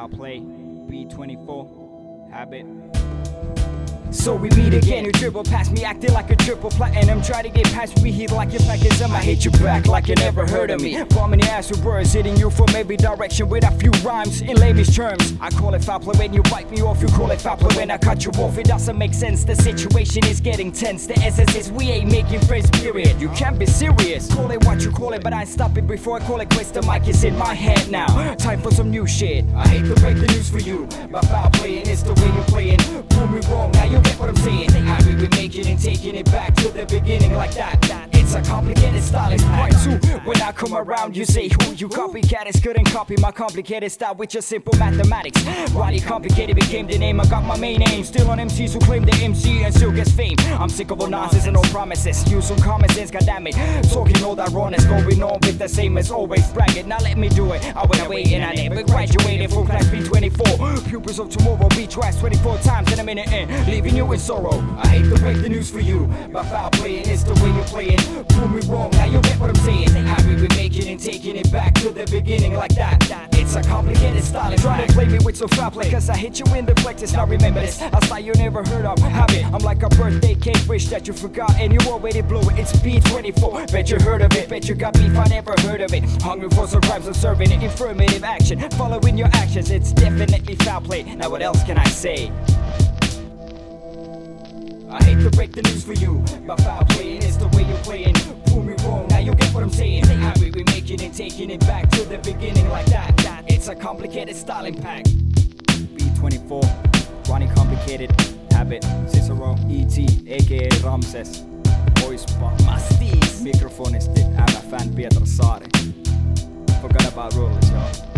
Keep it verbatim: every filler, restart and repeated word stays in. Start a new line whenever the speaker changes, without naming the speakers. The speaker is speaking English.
Foul play, B twenty-four, habit.
So we meet again, you dribble past me acting like a triple platinum. Try to get past me, hit like your packism. I hate you back like you never heard of me. Bombing your ass with words, hitting you from every direction with a few rhymes in layman's terms. I call it foul play when you bite me off, you call it foul play when I cut you off. It doesn't make sense, the situation is getting tense. The essence is we ain't making friends, period. You can't be serious, call it what you call it, but I stop it before I call it quits. The mic is in my head now, time for some new shit. I hate to break the news for you, but foul playing is the way you're playing. Prove me wrong, now you get what I'm saying. How we been making and taking it back to the beginning like that. It's a complicated style, it's part two. When I come around, you say who you copycatters couldn't copy my complicated style with just simple mathematics. Why complicated became the name, I got my main aim. Still on M Cs who claim they're M C and still gets fame. I'm sick of all nonsense and all promises. Use some common sense, goddammit. Talking all that rawness, going on with the same as always. Bragging, now let me do it. I went away and I never graduated from class B twenty-four. Pupils of tomorrow, be twice twenty-four times in a minute and leaving you in sorrow. I hate to break the news for you, but foul playing is the way you're playing. Prove me wrong, now you get what I'm saying. How we been making and taking it back to the beginning like that. It's a complicated style. Try to play me with some foul play, cause I hit you in the plexus. Now remember this, a style you never heard of. Habit, I'm like a birthday cake wish that you forgot and you already blew it. It's B twenty-four, bet you heard of it. Bet you got beef, I never heard of it. Hungry for some rhymes, I'm serving it. Affirmative action, following your actions. It's definitely foul play. Now what else can I say? I hate to break the news for you, but foul playing is the way you're playing. Prove me wrong, now you get what I'm saying. How we be making and taking it back to the beginning like that. It's a complicated style impact.
B twenty-four, Ronnie Complicated, Habit, Cicero, E T, aka Ramses, Oispa,
Mastis,
mikrofonisti, M F N Pietarsaari. Forgot about rulers, y'all.